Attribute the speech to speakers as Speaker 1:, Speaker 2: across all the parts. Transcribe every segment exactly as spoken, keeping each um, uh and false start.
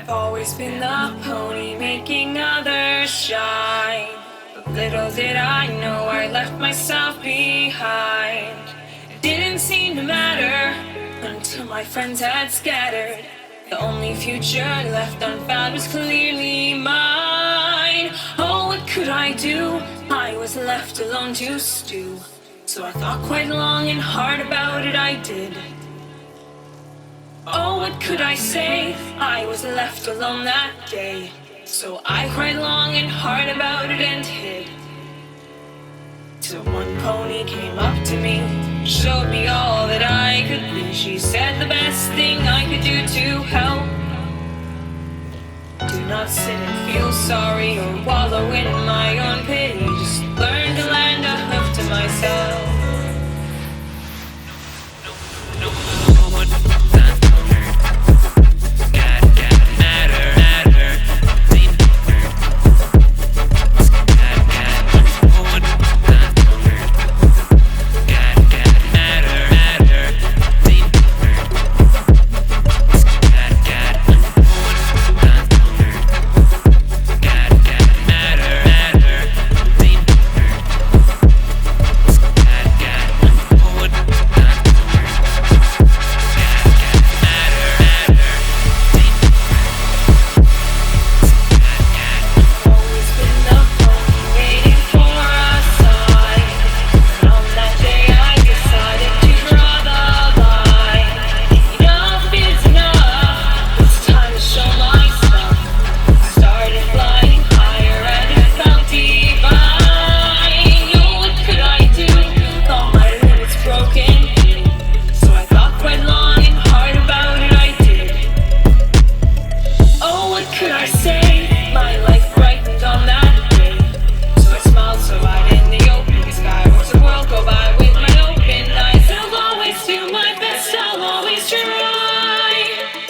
Speaker 1: I've always been the pony making others shine. But little did I know I left myself behind. It didn't seem to matter until my friends had scattered. The only future left unfound was clearly mine. Oh, what could I do? I was left alone to stew. So I thought quite long and hard about it, I did. Oh, what could I say? I was left alone that day. So I cried long and hard about it and hid. Till one pony came up to me, showed me all that I could be. She said the best thing I could do to help. Do not sit and feel sorry or wallow in my own pity. Just learn to lend a hoof to myself. No, no, no, no.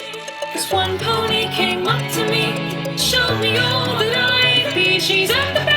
Speaker 1: One pony came up to me, showed me all that I could be. She's at the